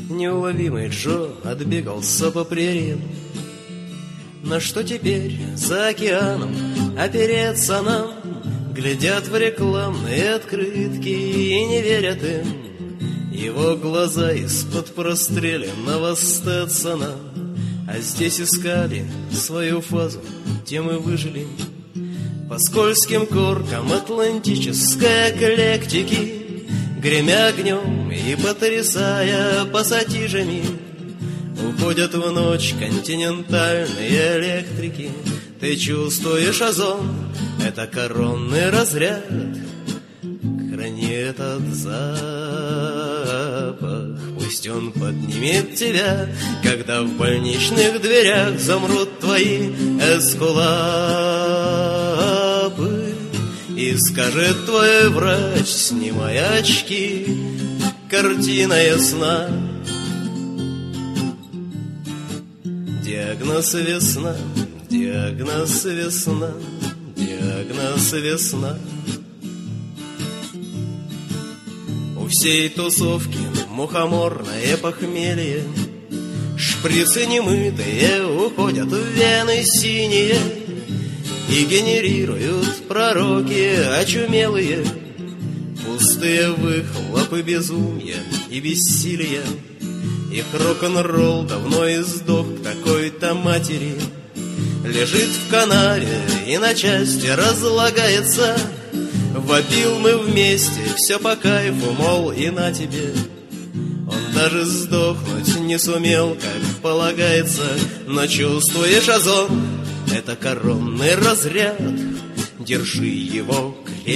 Неуловимый Джо отбегался по прериям. На что теперь за океаном опереться нам? Глядят в рекламные открытки и не верят им. Его глаза из-под простреленного Стетсона. А здесь искали свою фазу, тем и выжили. По скользким коркам атлантической эклектики, гремя огнем и потрясая пассатижами, уходят в ночь континентальные электрики. Ты чувствуешь озон, это коронный разряд. Храни этот запах, пусть он поднимет тебя, когда в больничных дверях замрут твои эскулапы. И скажет твой врач, снимай очки, картина ясна. Диагноз весна, диагноз весна, диагноз весна. У всей тусовки мухоморное похмелье, шприцы немытые уходят в вены синие и генерируют пророки очумелые пустые выхлопы безумия и бессилия. Их рок-н-ролл давно издох к такой-то матери. Лежит в канаве и на части разлагается. Вопил мы вместе, все по кайфу, мол, и на тебе. Он даже сдохнуть не сумел, как полагается. Но чувствуешь озон, это коронный разряд. Держи его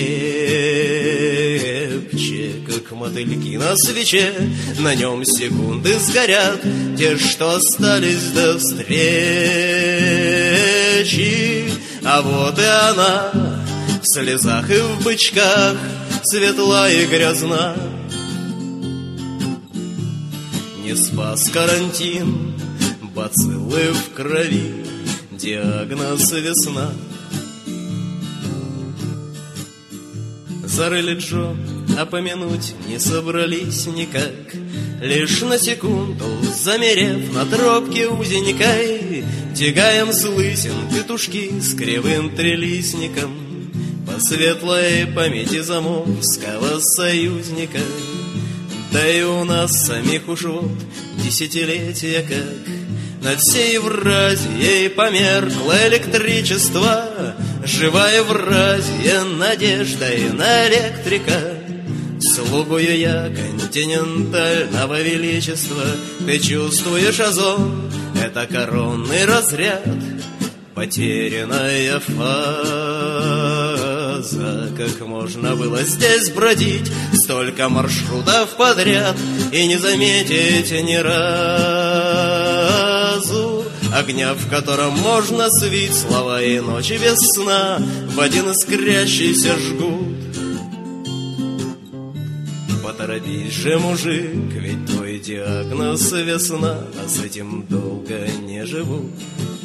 крепче, как мотыльки на свече. На нем секунды сгорят, те, что остались до встречи. А вот и она, в слезах и в бычках, светла и грязна. Не спас карантин, бациллы в крови, диагноз весна. Зарыли Джо, а помянуть не собрались никак. Лишь на секунду, замерев на тропке узенькой, тягаем с лысин петушки с кривым трелистником по светлой памяти заморского союзника. Да и у нас самих уж вот десятилетия как над всей Евразией померкло электричество. Живая Евразия надеждой на электрика. Слугую я континентального величества. Ты чувствуешь озон, это коронный разряд. Потерянная фаза. Как можно было здесь бродить столько маршрутов подряд и не заметить ни разу огня, в котором можно свить слова и ночи без сна в один искрящийся жгут. Поторопись же, мужик, ведь твой диагноз весна, а с этим долго не живут.